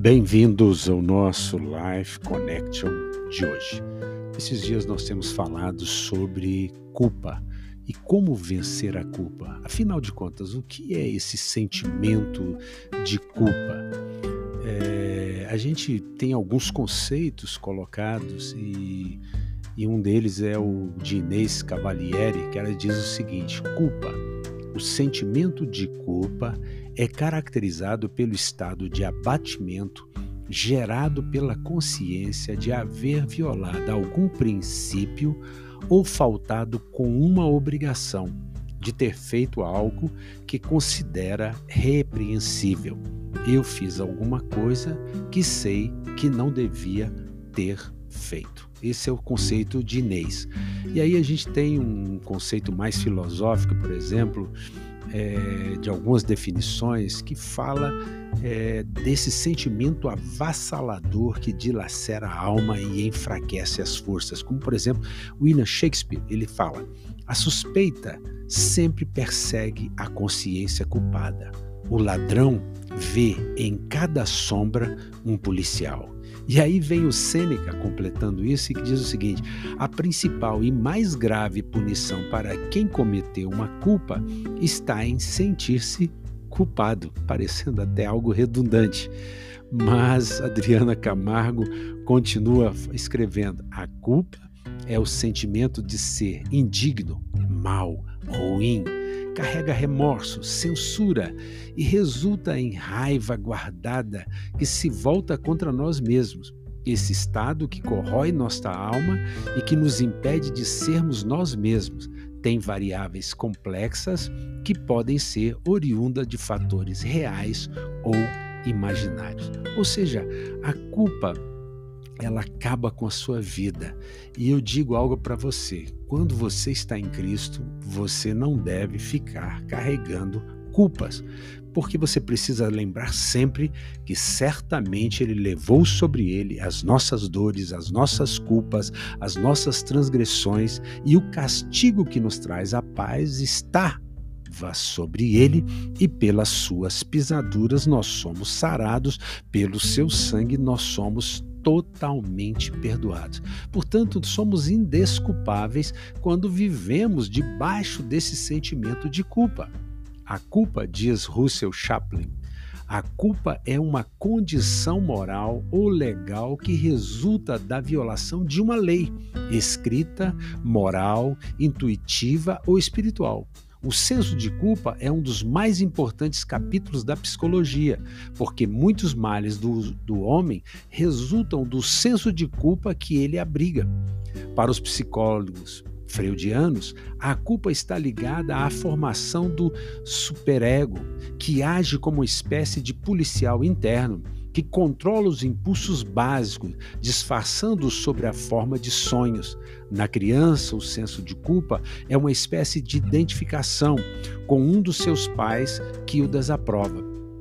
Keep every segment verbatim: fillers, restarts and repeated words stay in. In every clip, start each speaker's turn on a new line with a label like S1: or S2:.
S1: Bem-vindos ao nosso Life Connection de hoje. Esses dias nós temos falado sobre culpa e como vencer a culpa. Afinal de contas, o que é esse sentimento de culpa? É, a gente tem alguns conceitos colocados e, e um deles é o de Inês Cavalieri, que ela diz o seguinte: culpa. O sentimento de culpa é caracterizado pelo estado de abatimento gerado pela consciência de haver violado algum princípio ou faltado com uma obrigação, de ter feito algo que considera repreensível. Eu fiz alguma coisa que sei que não devia ter feito. Esse é o conceito de Inês. E aí a gente tem um conceito mais filosófico, por exemplo, é, de algumas definições que fala é, desse sentimento avassalador que dilacera a alma e enfraquece as forças. Como, por exemplo, William Shakespeare, ele fala: a suspeita sempre persegue a consciência culpada. O ladrão vê em cada sombra um policial. E aí vem o Sêneca completando isso e que diz o seguinte: a principal e mais grave punição para quem cometeu uma culpa está em sentir-se culpado, parecendo até algo redundante. Mas Adriana Camargo continua escrevendo: a culpa é o sentimento de ser indigno, mau, ruim, carrega remorso, censura e resulta em raiva guardada que se volta contra nós mesmos. Esse estado que corrói nossa alma e que nos impede de sermos nós mesmos tem variáveis complexas que podem ser oriundas de fatores reais ou imaginários. Ou seja, a culpa ela acaba com a sua vida. E eu digo algo para você: quando você está em Cristo, você não deve ficar carregando culpas, porque você precisa lembrar sempre que certamente Ele levou sobre Ele as nossas dores, as nossas culpas, as nossas transgressões, e o castigo que nos traz a paz está sobre ele, e pelas suas pisaduras nós somos sarados, pelo seu sangue nós somos totalmente perdoados. Portanto, somos indesculpáveis quando vivemos debaixo desse sentimento de culpa. A culpa, diz Russell Chaplin, a culpa é uma condição moral ou legal que resulta da violação de uma lei, escrita, moral, intuitiva ou espiritual. O senso de culpa é um dos mais importantes capítulos da psicologia, porque muitos males do, do homem resultam do senso de culpa que ele abriga. Para os psicólogos freudianos, a culpa está ligada à formação do superego, que age como uma espécie de policial interno, que controla os impulsos básicos, disfarçando-os sob a forma de sonhos. Na criança, o senso de culpa é uma espécie de identificação com um dos seus pais que o desaprova.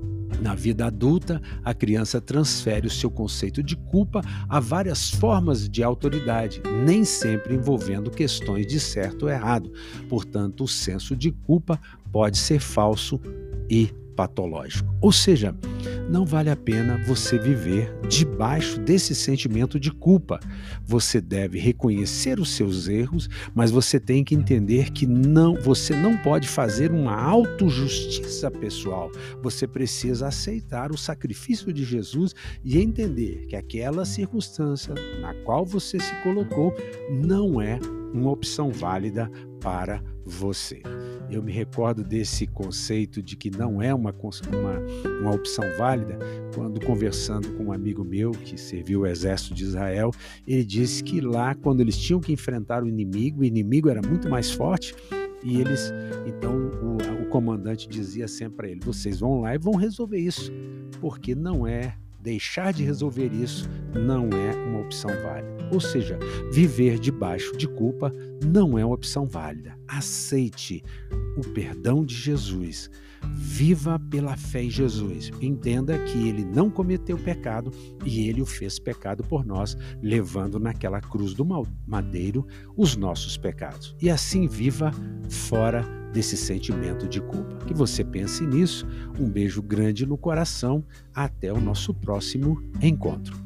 S1: Na vida adulta, a criança transfere o seu conceito de culpa a várias formas de autoridade, nem sempre envolvendo questões de certo ou errado. Portanto, o senso de culpa pode ser falso e patológico. Ou seja, não vale a pena você viver debaixo desse sentimento de culpa. Você deve reconhecer os seus erros, mas você tem que entender que não, você não pode fazer uma autojustiça pessoal. Você precisa aceitar o sacrifício de Jesus e entender que aquela circunstância na qual você se colocou não é uma opção válida para você. Eu me recordo desse conceito de que não é uma, uma, uma opção válida quando, conversando com um amigo meu que serviu o exército de Israel, ele disse que lá, quando eles tinham que enfrentar o inimigo, o inimigo era muito mais forte e eles, então o, o comandante dizia sempre para ele: vocês vão lá e vão resolver isso, porque não é deixar de resolver isso não é uma opção válida. Ou seja, viver debaixo de culpa não é uma opção válida. Aceite o perdão de Jesus. Viva pela fé em Jesus. Entenda que ele não cometeu pecado e ele o fez pecado por nós, levando naquela cruz do madeiro os nossos pecados. E assim viva fora desse sentimento de culpa. Que você pense nisso. Um beijo grande no coração. Até o nosso próximo encontro.